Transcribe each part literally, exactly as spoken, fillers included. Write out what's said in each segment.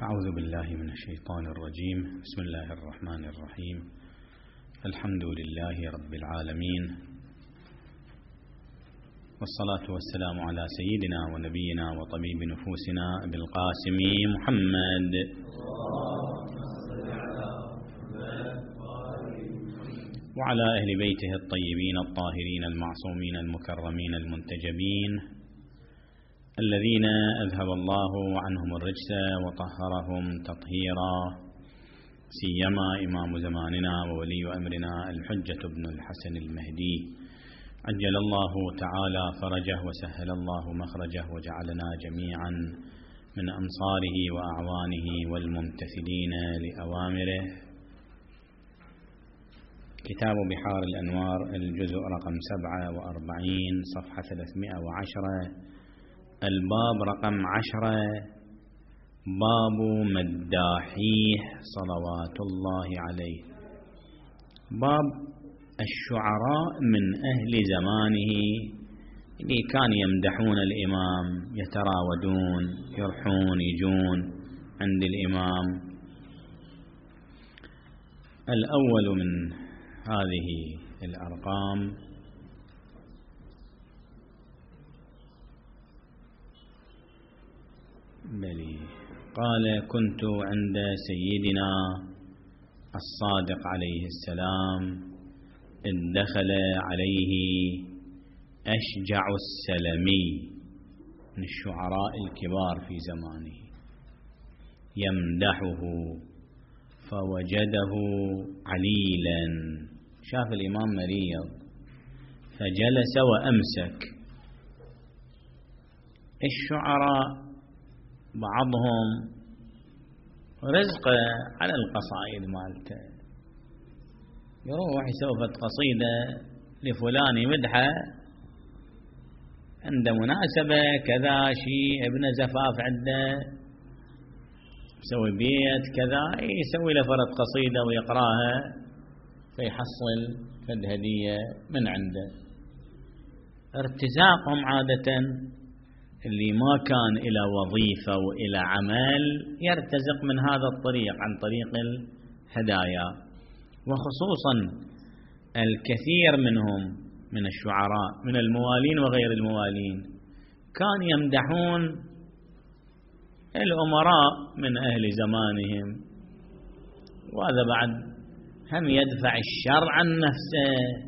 أعوذ بالله من الشيطان الرجيم. بسم الله الرحمن الرحيم. الحمد لله رب العالمين، والصلاة والسلام على سيدنا ونبينا وطبيب نفوسنا أبي القاسم محمد وعلى أهل بيته الطيبين الطاهرين المعصومين المكرمين المنتجبين الذين أذهب الله عنهم الرجس وطهرهم تطهيرا، سيما إمام زماننا وولي أمرنا الحجة بن الحسن المهدي عجل الله تعالى فرجه وسهل الله مخرجه وجعلنا جميعا من أنصاره وأعوانه والممتثلين لأوامره. كتاب بحار الأنوار، الجزء رقم سبعة وأربعين، صفحة ثلاثمائة وعشرة، الباب رقم عشرة، باب مداحيه صلوات الله عليه. باب الشعراء من أهل زمانه اللي كان يمدحون الإمام، يتراودون، يرحون، يجون عند الإمام. الأول من هذه الأرقام بلي قال: كنت عند سيدنا الصادق عليه السلام إذ دخل عليه أشجع السلمي من الشعراء الكبار في زمانه يمدحه فوجده عليلا، شاف الإمام مريض فجلس وأمسك. الشعراء بعضهم رزق على القصائد مالته، يروح يسوي قصيدة لفلان يمدحه عند مناسبة كذا، شيء ابن زفاف عنده، يسوي بيت كذا، يسوي له فرد قصيدة ويقراها فيحصل فد هدية من عنده. ارتزاقهم عادة اللي ما كان إلى وظيفة وإلى عمل يرتزق من هذا الطريق، عن طريق الهدايا، وخصوصا الكثير منهم من الشعراء من الموالين وغير الموالين كان يمدحون الأمراء من أهل زمانهم، وهذا بعد هم يدفع الشر عن نفسه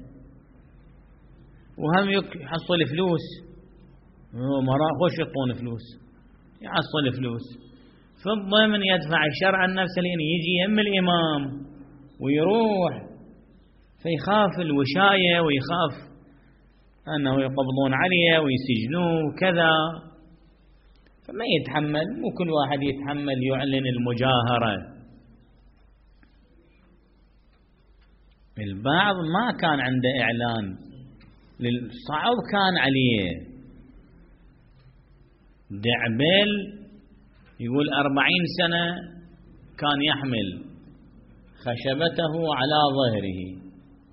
وهم يحصل فلوس. أمراء خوش يعطون فلوس، يحصل فلوس، في الضمن يدفع الشر عن نفسه، لأن يجي يم الإمام ويروح فيخاف الوشاية ويخاف أنه يقبضون عليه ويسجنوه وكذا، فما يتحمل. مو كل واحد يتحمل يعلن المجاهرة. البعض ما كان عنده إعلان، للصعب كان عليه. دعبل يقول أربعين سنة كان يحمل خشبته على ظهره.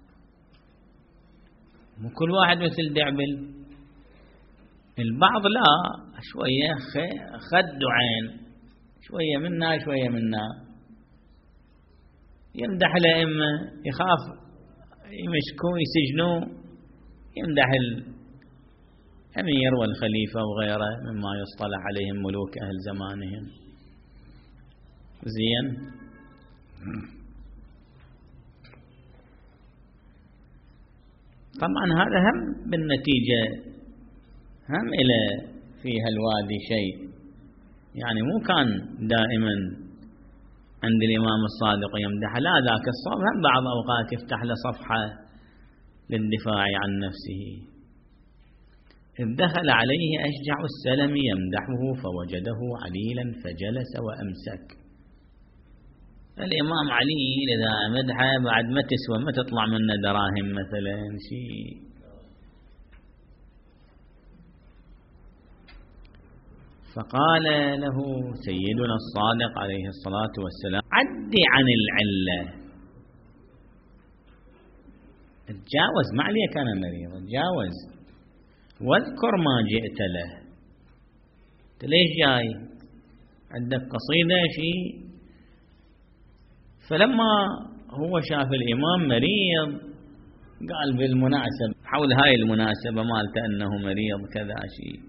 مو كل واحد مثل دعبل. البعض لا، شوية خد وعين، شوية منا شوية منا، يمدح الأئمة، يخاف يمسكوه يسجنوه، يمدح الأمير والخليفة وغيره مما يصطلح عليهم ملوك أهل زمانهم. زين. طبعا هذا هم بالنتيجة هم إلى في هالوادي شيء، يعني مو كان دائما عند الإمام الصادق يمدح، لا، ذاك الصوب هم بعض أوقات يفتح له صفحة للدفاع عن نفسه. إذ دخل عليه أشجع السلم يمدحه فوجده عليلا فجلس وأمسك. الإمام علي إذا مدحه بعد ما تسوى، ما تطلع منه دراهم مثلا شيء. فقال له سيدنا الصادق عليه الصلاة والسلام: عد عن العلة. تجاوز، ما عليك أنا مريض، تجاوز واذكر ما جئت له. ليش جاي؟ عندك قصيدة شيء. فلما هو شاف الإمام مريض قال بالمناسبة حول هاي المناسبة مالته أنه مريض كذا شيء: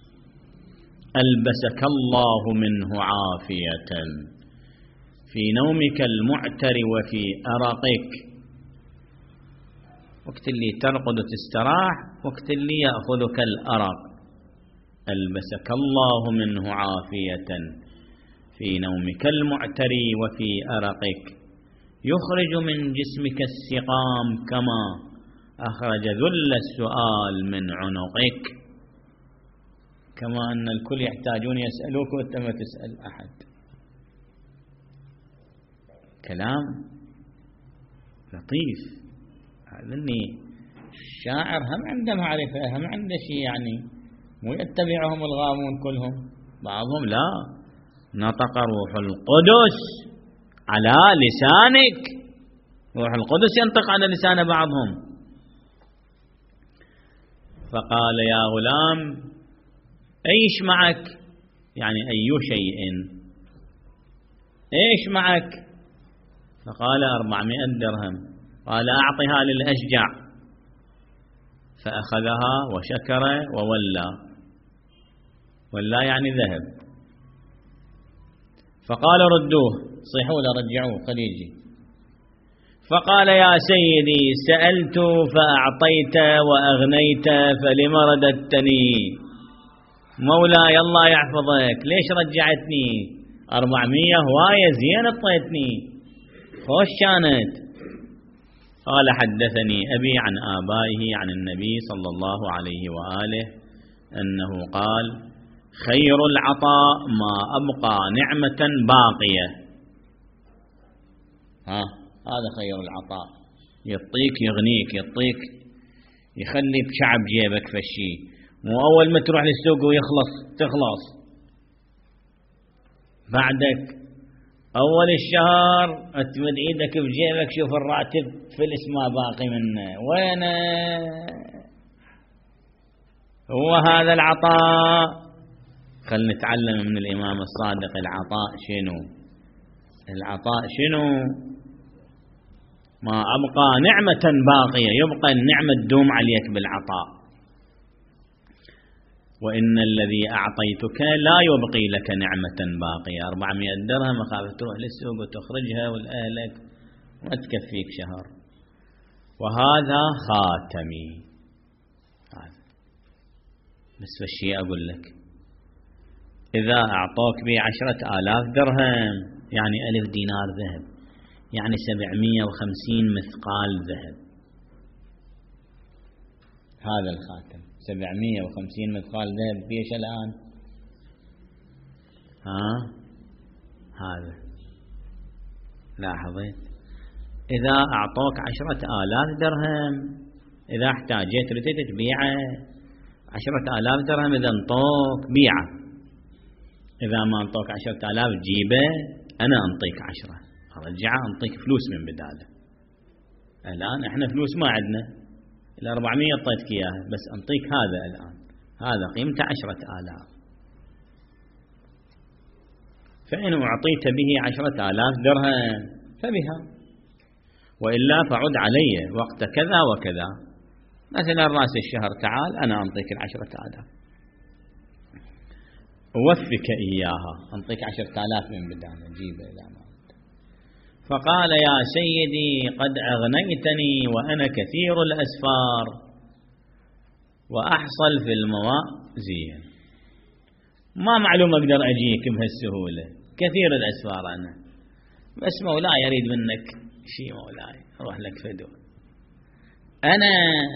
ألبسك الله منه عافية في نومك المعتر وفي أرقك. وقت اللي ترقد وتستراح، وقت اللي يأخذك الأرق. ألبسك الله منه عافية في نومك المعتر وفي أرقك، يخرج من جسمك السقام كما أخرج ذل السؤال من عنقك. كما أن الكل يحتاجون يسألوك وأنت ما تسأل أحد. كلام لطيف. هذا اللي الشاعر هم عنده معرفة، هم عنده شيء، يعني مو يتبعهم الغامون كلهم، بعضهم لا. نطق روح القدس على لسانك، روح القدس ينطق على لسان بعضهم. فقال: يا غلام ايش معك؟ يعني اي شيء، ايش معك؟ فقال: أربعمائة درهم. قال: أعطها للأشجع. فأخذها وشكر وولى. ولا يعني ذهب. فقال: ردوه، صيحوا له، رجعوه خليجي. فقال: يا سيدي سألت فأعطيت وأغنيت فلم رددتني؟ مولاي الله يحفظك، ليش رجعتني؟ أربعمية هواية زين اطيتني، خوش كانت. قال: حدثني أبي عن آبائه عن النبي صلى الله عليه وآله أنه قال: خير العطاء ما أبقى نعمة باقية. ها هذا خير العطاء، يعطيك يغنيك، يعطيك يخلي بشعب جيبك فشي، مو أول ما تروح للسوق ويخلص تخلص. بعدك أول الشهر تمد إيدك بجيبك، شوف الراتب فلس ما باقي منه، وين هو هذا العطاء؟ خل نتعلم من الإمام الصادق العطاء شنو. العطاء شنو؟ ما أبقى نعمة باقية، يبقى النعمة تدوم عليك بالعطاء. وإن الذي أعطيتك لا يبقي لك نعمة باقية. أربعمائة درهم أخاف تروح للسوق وتخرجها والأهلك ما تكفيك شهر. وهذا خاتمي. هذا بس الشيء أقول لك، إذا أعطوك بعشرة آلاف درهم يعني ألف دينار ذهب، يعني سبعمائة وخمسين مثقال ذهب. هذا الخاتم سبعمائة وخمسين مثقال ذهب بيش الآن؟ ها هذا لاحظت. إذا أعطوك عشرة آلاف درهم، إذا احتاجت رتت تبيعه. عشرة آلاف درهم إذا انطوك بيعه، إذا ما انطوك عشرة آلاف جيبه، أنا أنطيك عشرة أرجعه، أنطيك فلوس من بداله. الآن إحنا فلوس ما عندنا، الأربعمية أعطيتك إياها، بس أنطيك هذا الآن، هذا قيمته عشرة آلاف. فإن أعطيت به عشرة آلاف درهم فبها، وإلا فعد علي وقت كذا وكذا، مثلا رأس الشهر تعال أنا أنطيك العشرة آلاف، أوفك إياها، أنطيك عشرة آلاف من بداية جيبه إذا ما. فقال: يا سيدي قد أغنيتني وأنا كثير الأسفار وأحصل في الموازين، ما معلوم أقدر أجيك بهالسهولة، كثير الأسفار أنا، بس مولاي يريد منك شيء، مولاي أروح لك فدوى، أنا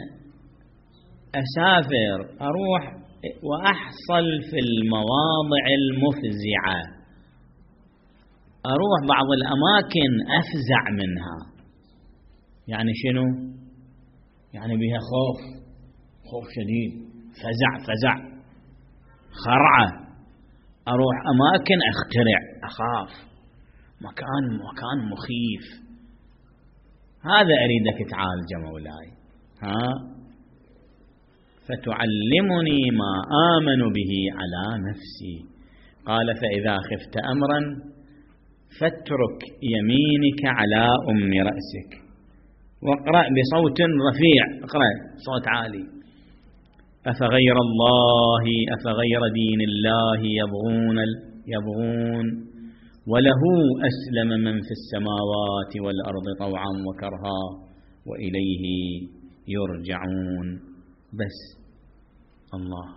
أسافر أروح وأحصل في المواضع المفزعة، أروح بعض الأماكن أفزع منها. يعني شنو؟ يعني بها خوف، خوف شديد، فزع فزع خرعة. أروح أماكن أخترع، أخاف، مكان مكان مخيف. هذا أريدك تعالج مولاي. ها فتعلمني ما آمن به على نفسي، قال فإذا خفت أمرا فاترك يمينك على أم رأسك واقرأ بصوت رفيع، اقرأ صوت عالي: أفغير الله أفغير دين الله يبغون يبغون وله أسلم من في السماوات والأرض طوعا وكرها وإليه يرجعون. بس الله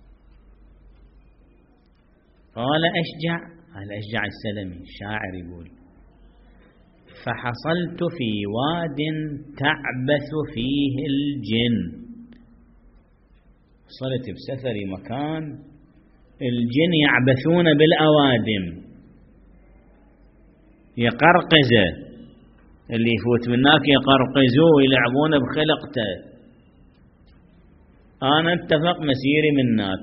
قال أشجع، قال أشجع السلمي الشاعر يقول: فحصلت في واد تعبث فيه الجن. وصلت بسفري مكان الجن يعبثون بالأوادم، يقرقزه، اللي يفوت منك يقرقزوه ويلعبون بخلقته. أنا اتفق مسيري منك،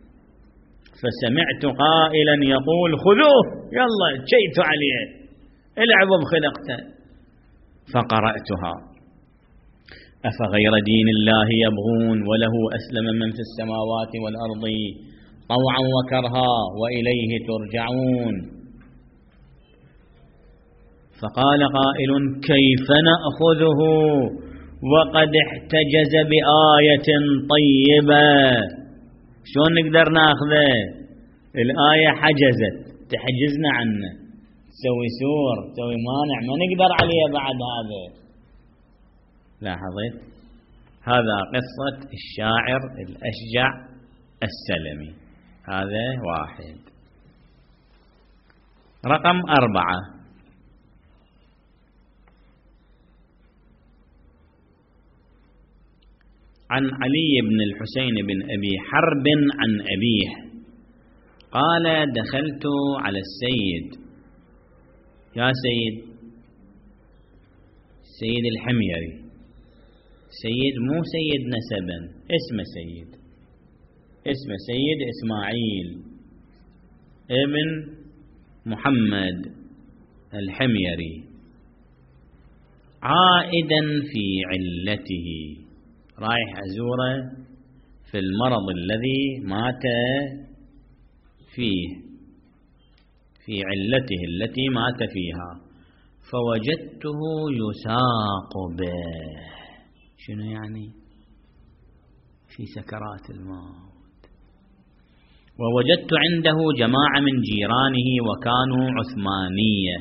فسمعت قائلا يقول: خذوه يلا، جيت عليه، العبوا بخلقته. فقرأتها: أفغير دين الله يبغون وله أسلم من في السماوات والأرض طوعا وكرها وإليه ترجعون. فقال قائل: كيف نأخذه وقد احتجز بآية طيبة؟ شلون نقدر ناخذه؟ الآية حجزت، تحجزنا عنه، تسوي سور، تسوي مانع، ما نقدر عليه بعد هذا. لاحظت؟ هذا قصة الشاعر الأشجع السلمي. هذا واحد. رقم أربعة: عن علي بن الحسين بن أبي حرب عن أبيه قال: دخلت على السيد، يا سيد، سيد الحميري، سيد مو سيد نسبا، اسمه سيد، اسمه سيد إسماعيل ابن محمد الحميري، عائدا في علته، رايح أزوره في المرض الذي مات فيه، في علته التي مات فيها، فوجدته يساق به. شنو يعني؟ في سكرات الموت. ووجدت عنده جماعة من جيرانه وكانوا عثمانية،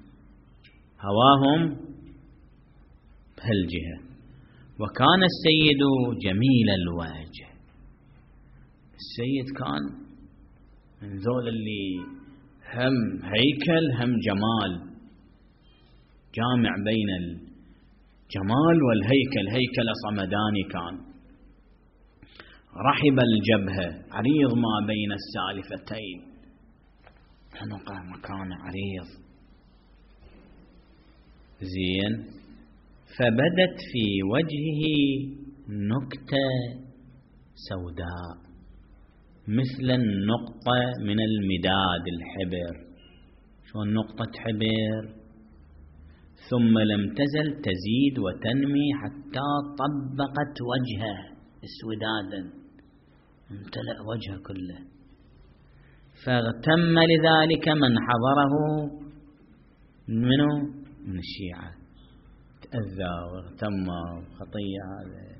هواهم بهالجهة، وكان السيد جميل الوجه. السيد كان من ذول اللي هم هيكل هم جمال، جامع بين الجمال والهيكل، هيكل صمداني كان، رحب الجبهة، عريض ما بين السالفتين، حنقه مكان عريض زين. فبدت في وجهه نكتة سوداء مثل النقطة من المداد الحبر، شلون نقطة حبر، ثم لم تزل تزيد وتنمي حتى طبقت وجهه اسودادا، امتلأ وجهه كله. فاغتم لذلك من حضره منه من الشيعة، تأذى واغتم خطية هذا.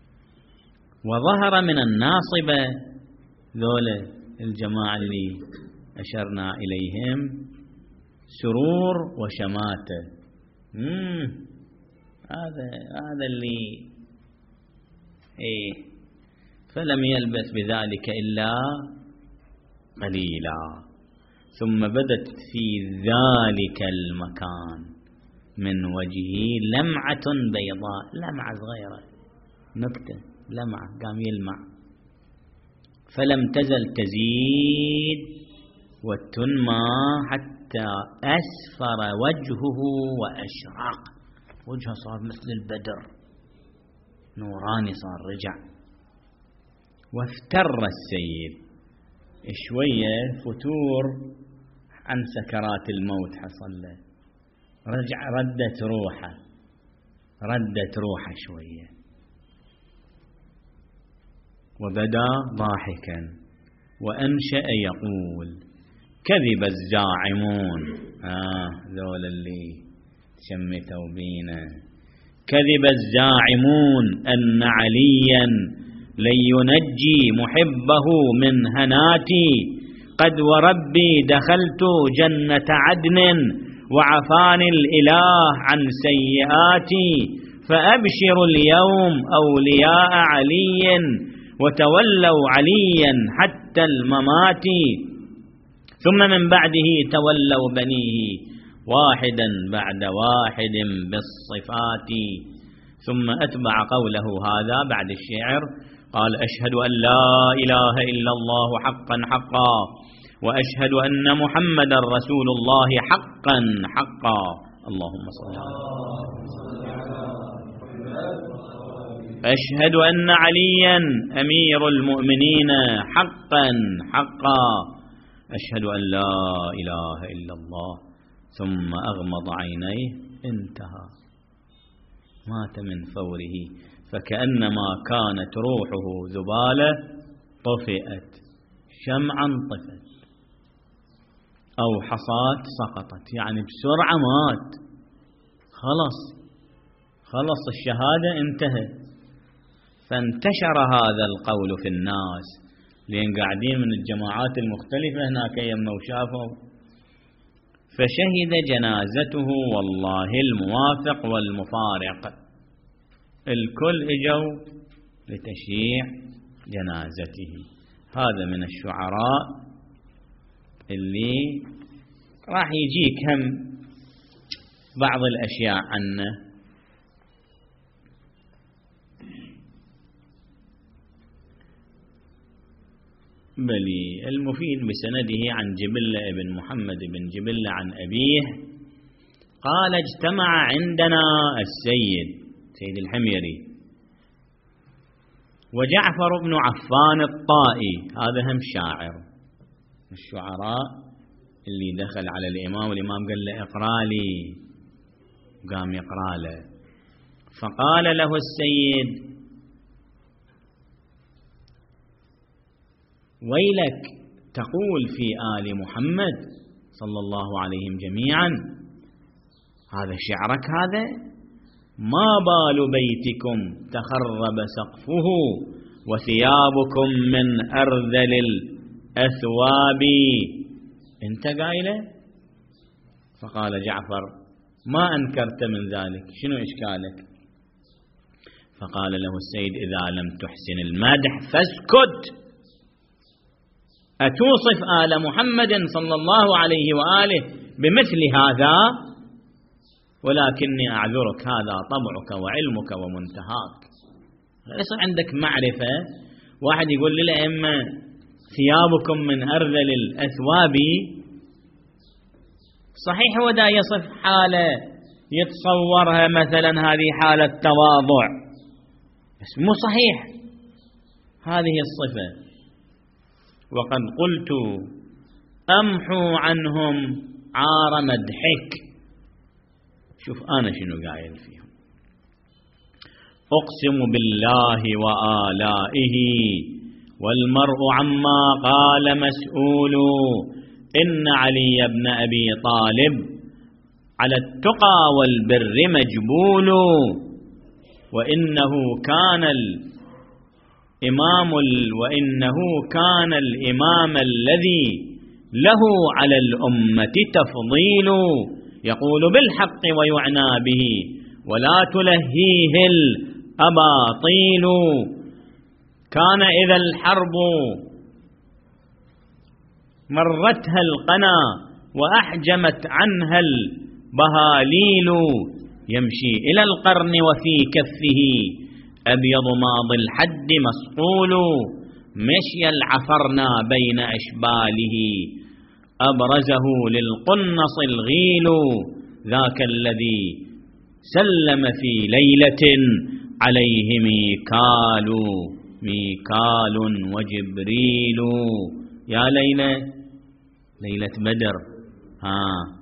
وظهر من الناصبة، ذولا الجماعة اللي أشرنا إليهم، سرور وشماتة. مم. هذا هذا اللي إيه. فلم يلبث بذلك إلا قليلا، ثم بدت في ذلك المكان من وجهه لمعة بيضاء، لمعة صغيرة، نكتة، لمعة، قام يلمع. فلم تزل تزيد وتنمى حتى أسفر وجهه وأشرق، وجهه صار مثل البدر، نوراني صار، رجع. وافتر السيد شوية، فتور عن سكرات الموت حصل له، رجع، ردت روحه، ردت روحه شوية، وبدا ضاحكا وأنشأ يقول: كذب الزاعمون. آه ذول اللي شمتوا بينا. كذب الزاعمون أن عليا لن ينجي محبه من هناتي، قد وربي دخلت جنة عدن وعفاني الإله عن سيئاتي، فأبشروا اليوم أولياء علي وتولوا عليا حتى الممات، ثم من بعده تولوا بنيه واحدا بعد واحد بالصفات. ثم أتبع قوله هذا بعد الشعر قال: أشهد أن لا إله إلا الله حقا حقا، وأشهد أن محمدا رسول الله حقا حقا. اللهم صل على أشهد أن عليا أمير المؤمنين حقا حقا، أشهد أن لا إله إلا الله. ثم أغمض عينيه انتهى، مات من فوره، فكأنما كانت روحه ذبالة طفئت، شمعا طفت أو حصاة سقطت، يعني بسرعة مات، خلص خلص الشهادة انتهت. فانتشر هذا القول في الناس، لأن قاعدين من الجماعات المختلفة هناك يما وشافوا، فشهد جنازته والله الموافق والمفارق، الكل اجوا لتشييع جنازته. هذا من الشعراء اللي راح يجيك هم بعض الأشياء عنه. بلي المفيد بسنده عن جبلة بن محمد بن جبلة عن أبيه قال: اجتمع عندنا السيد سيد الحميري وجعفر بن عفان الطائي، هذا هم شاعر من الشعراء اللي دخل على الإمام، والإمام قال له اقرأ لي، قام يقرأ له، فقال له السيد: ويلك تقول في آل محمد صلى الله عليهم جميعا، هذا شعرك هذا؟ ما بال بيتكم تخرب سقفه وثيابكم من أرذل الأثواب. انت قايله؟ فقال جعفر: ما أنكرت من ذلك، شنو إشكالك؟ فقال له السيد: إذا لم تحسن المدح فاسكت، أتوصف آل محمد صلى الله عليه وآله بمثل هذا؟ ولكني أعذرك، هذا طبعك وعلمك ومنتهاك، ليس عندك معرفة. واحد يقول للأئمة ثيابكم من أرذل الأثواب، صحيح هو دا يصف حالة يتصورها مثلا هذه حالة تواضع، بس مو صحيح هذه الصفة. وقد قلت: أمحو عنهم عار مدحك. شوف أنا شنو قايل فيهم: أقسم بالله وآلائه والمرء عما قال مسؤول، إن علي بن أبي طالب على التقى والبر مجبول، وإنه كان الإمام وإنه كان الإمام الذي له على الأمة تفضيل، يقول بالحق ويعنى به ولا تلهيه الأباطيل. كان إذا الحرب مرتها القنا وأحجمت عنها البهاليل، يمشي إلى القرن وفي كفه أبيض ماضي الحد مسقول، مشي العفرنا بين أشباله أبرزه للقنص الغيل، ذاك الذي سلم في ليلة عليه ميكال ميكال وجبريل. يا ليلة، ليلة بدر، ها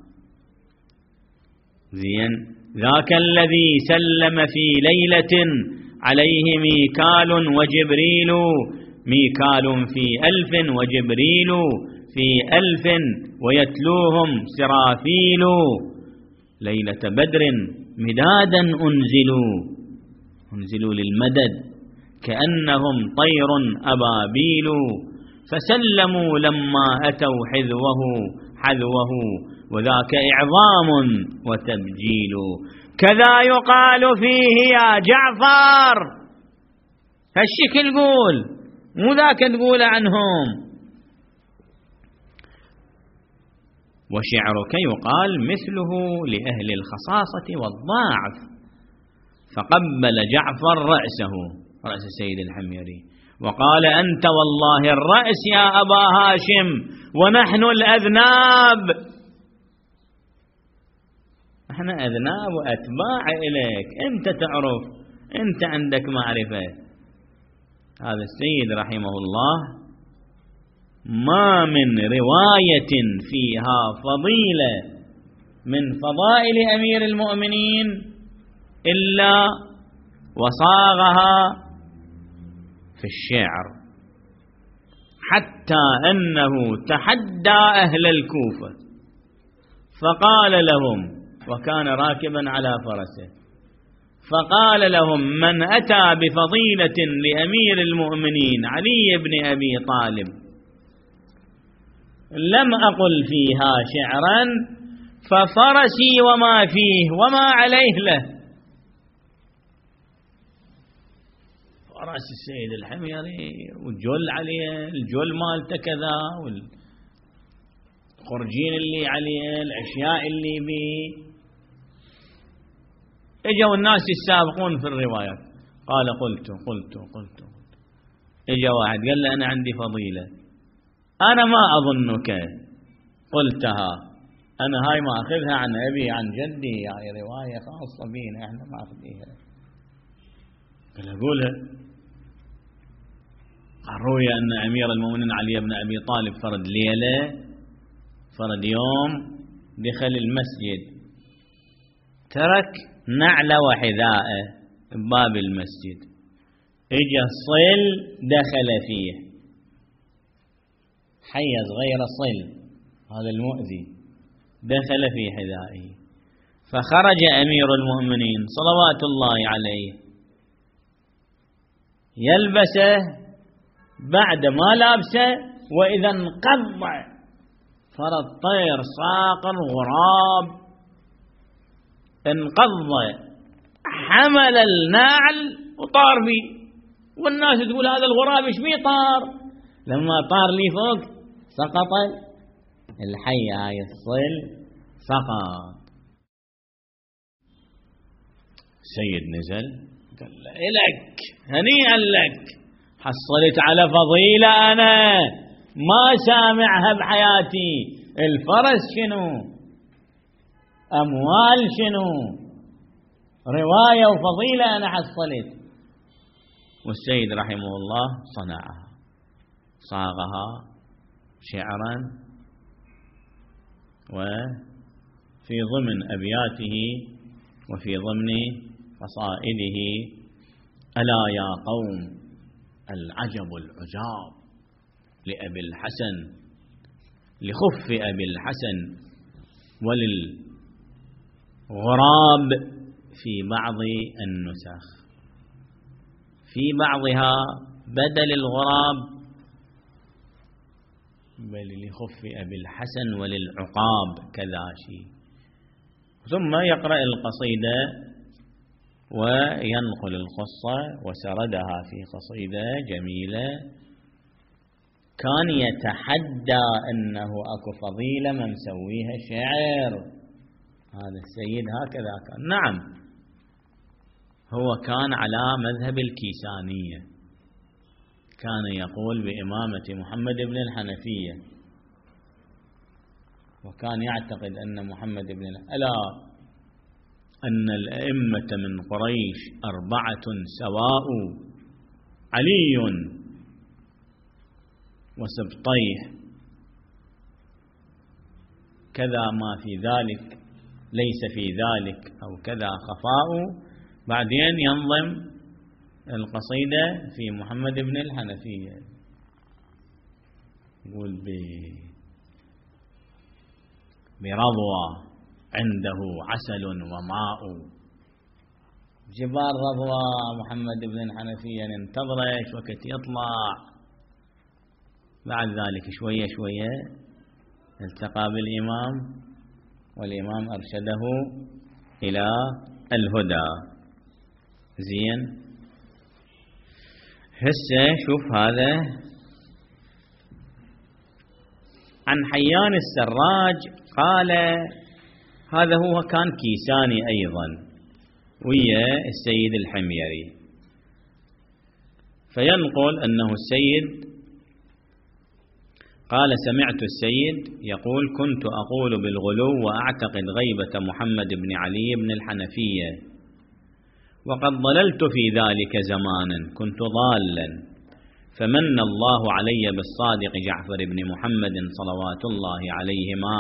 زين، ذاك الذي سلم في ليلة عليه ميكال وجبريل، ميكال في ألف وجبريل في ألف ويتلوهم سرافيل ليلة بدر مدادا أنزلوا أنزلوا للمدد كأنهم طير أبابيل فسلموا لما أتوا حذوه حذوه وذاك إعظام وتبجيل كذا يقال فيه يا جعفر. هالشكل قول، مو ذاك تقول عنهم. وشعرك يقال مثله لأهل الخصاصة والضعف. فقبل جعفر رأسه، رأس السيد الحميري، وقال أنت والله الرأس يا أبا هاشم ونحن الأذناب. احنا أذناب وأتباع إليك، أنت تعرف، أنت عندك معرفة. هذا السيد رحمه الله ما من رواية فيها فضيلة من فضائل أمير المؤمنين إلا وصاغها في الشعر، حتى أنه تحدى أهل الكوفة فقال لهم، وكان راكبا على فرسه، فقال لهم من أتى بفضيلة لأمير المؤمنين علي بن أبي طالب لم أقل فيها شعرا ففرسي وما فيه وما عليه له. فرس السيد الحميري والجل عليه، الجل مالته كذا، والخرجين اللي عليه، الأشياء اللي بيه. اجوا الناس السابقون في الروايات، قال قلت قلت قلت اجا واحد قال له أنا عندي فضيلة أنا ما أظنك قلتها، أنا هاي ما أخذها عن أبي عن جدي، يعني رواية خاصة بينا إحنا ما أخذيها. قال أقولها. قال روي أن أمير المؤمنين علي بن أبي طالب فرد ليلة فرد يوم دخل المسجد ترك نعل وحذاءه بباب المسجد، اجى الصل دخل فيه، حيز غير صل هذا المؤذي دخل في حذائه، فخرج أمير المؤمنين صلوات الله عليه يلبسه بعد ما لابسه، وإذا انقض فرد طير صاقر غراب انقض حمل النعل وطار بي، والناس تقول هذا الغراب ايش بيه طار؟ لما طار لي فوق سقط الحي، هاي الصل سقط. سيد نزل قال له إلك هنيئا لك، حصلت على فضيلة أنا ما سامعها بحياتي. الفرس شنو، أموال شنو، رواية وفضيلة أنا حصلت. والسيد رحمه الله صنعها، صاغها شعرا، وفي ضمن أبياته وفي ضمن قصائده ألا يا قوم العجب العجاب لأبي الحسن لخف أبي الحسن وللغراب في بعض النسخ، في بعضها بدل الغراب بل لخف أبي الحسن وللعقاب كذا شيء. ثم يقرأ القصيدة وينقل القصة وسردها في قصيدة جميلة. كان يتحدى أنه أكو فضيلة ما مسويها شعر، هذا السيد هكذا كان. نعم هو كان على مذهب الكيسانية، كان يقول بإمامة محمد بن الحنفية، وكان يعتقد أن محمد بن ألا أن الأئمة من قريش أربعة سواء، علي وسبطيه كذا ما في ذلك ليس في ذلك أو كذا خفاء. بعدين ينظم القصيدة في محمد بن الحنفية، يقول برضوى عنده عسل وماء. جبال رضوى محمد بن الحنفية ننتظره وقت يطلع. بعد ذلك شوية شوية التقى بالإمام والإمام أرشده إلى الهدى. زين، هسه شوف هذا عن حيان السراج قال هذا هو كان كيساني أيضا ويا السيد الحميري، فينقل أنه السيد قال سمعت السيد يقول كنت أقول بالغلو وأعتقد غيبة محمد بن علي بن الحنفية، وقد ضللت في ذلك زمانا كنت ضالا، فمن الله علي بالصادق جعفر بن محمد صلوات الله عليهما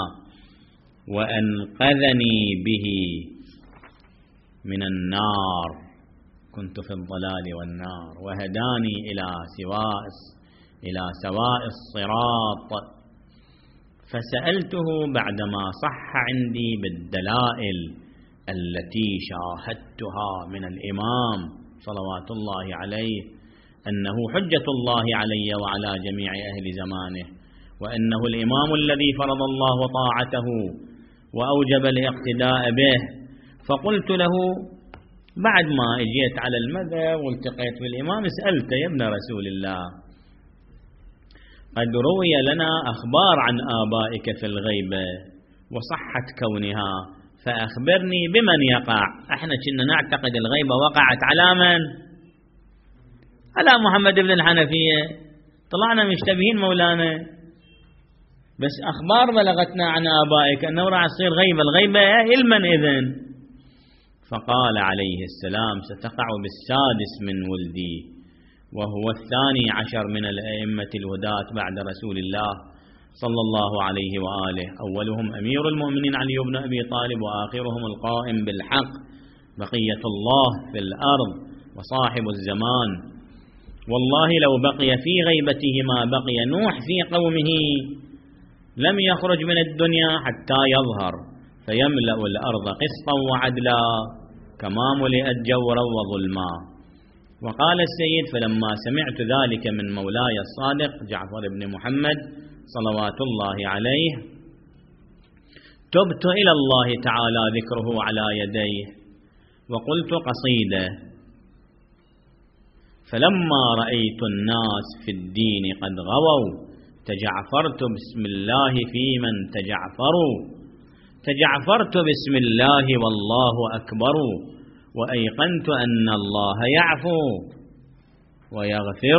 وأنقذني به من النار، كنت في الضلال والنار، وهداني إلى سواء إلى سواء الصراط. فسألته بعدما صح عندي بالدلائل التي شاهدتها من الإمام صلوات الله عليه أنه حجة الله علي وعلى جميع أهل زمانه، وأنه الإمام الذي فرض الله طاعته وأوجب الاقتداء به. فقلت له بعد ما اجيت على المذهب والتقيت بالإمام سألت يا ابن رسول الله قد روي لنا أخبار عن آبائك في الغيبة وصحت كونها، فأخبرني بمن يقع. احنا كنا نعتقد الغيبة وقعت على من؟ على محمد بن الحنفية، طلعنا مشتبهين مولانا، بس أخبار بلغتنا عن آبائك أنه راح تصير غيبة. الغيبة علما إذن. فقال عليه السلام ستقع بالسادس من ولدي، وهو الثاني عشر من الأئمة الهداة بعد رسول الله صلى الله عليه وآله، أولهم أمير المؤمنين علي بن أبي طالب، وآخرهم القائم بالحق بقية الله في الأرض وصاحب الزمان. والله لو بقي في غيبته ما بقي نوح في قومه لم يخرج من الدنيا حتى يظهر فيملأ الأرض قسطا وعدلا كما ملئت جورا وظلما. وقال السيد فلما سمعت ذلك من مولاي الصادق جعفر بن محمد صلوات الله عليه تبت إلى الله تعالى ذكره على يديه وقلت قصيدة. فلما رأيت الناس في الدين قد غووا تجعفرت بسم الله في من تجعفروا، تجعفرت بسم الله والله أكبر، وأيقنت أن الله يعفو ويغفر،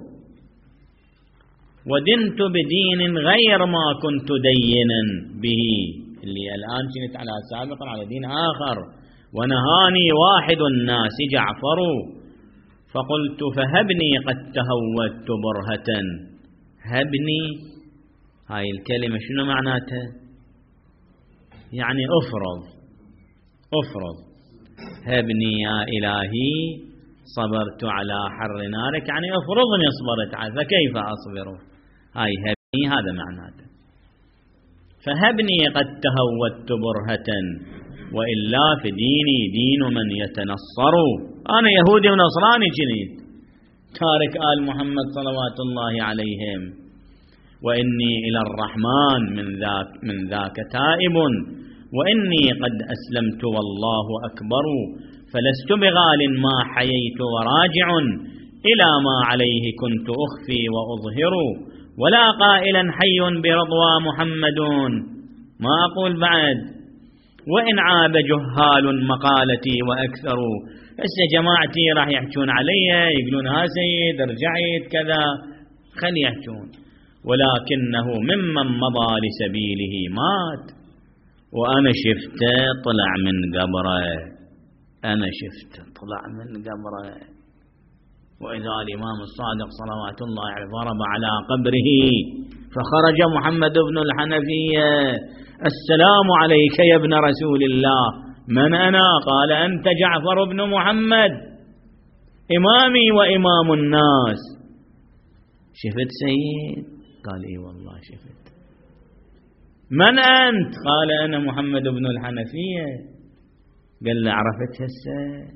ودنت بدين غير ما كنت دينا به، اللي الآن كنت على سابقا على دين آخر، ونهاني واحد الناس جعفر. فقلت فهبني قد تهودت برهة. هبني هاي الكلمة شنو معناتها؟ يعني أفرض أفرض هبني يا إلهي صبرت على حر نارك، يعني أفرضني صبرت على فكيف أصبر. هاي هبني هذا معناته. فهبني قد تهودت برهة وإلا في ديني دين من يتنصر. أنا يهودي ونصراني جنيد تارك آل محمد صلوات الله عليهم، وإني إلى الرحمن من ذاك, من ذاك تائب، وإني قد أسلمت والله أكبر، فلست بغال ما حييت وراجع إلى ما عليه كنت أخفي وأظهر، ولا قائلا حي برضوى محمد. ما أقول بعد وإن عاب جهال مقالتي وأكثروا. هسه جماعتي راح يحجون علي يقولون ها سيد رجعت كذا، خلي يحجون، ولكنه ممن مضى لسبيله مات، وأنا شفته طلع من قبره، أنا شفته طلع من قبره. وإذا الإمام الصادق صلوات الله عليه ضرب على قبره فخرج محمد بن الحنفية السلام عليك يا ابن رسول الله. من أنا؟ قال أنت جعفر بن محمد إمامي وإمام الناس. شفت سيد؟ قال إي والله شفت. من أنت؟ قال أنا محمد بن الحنفية. قال له عرفت هسه،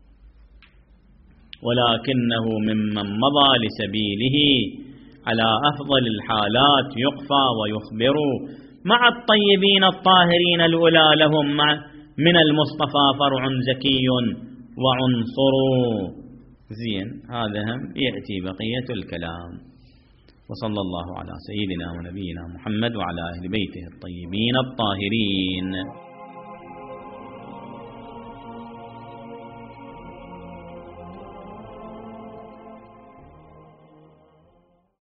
ولكنه ممن مضى لسبيله على أفضل الحالات يقفى ويخبر مع الطيبين الطاهرين الأولى لهم من المصطفى فرع زكي وعنصر. زين، هذا هم يأتي بقية الكلام. وصلى الله على سيدنا ونبينا محمد وعلى أهل بيته الطيبين الطاهرين.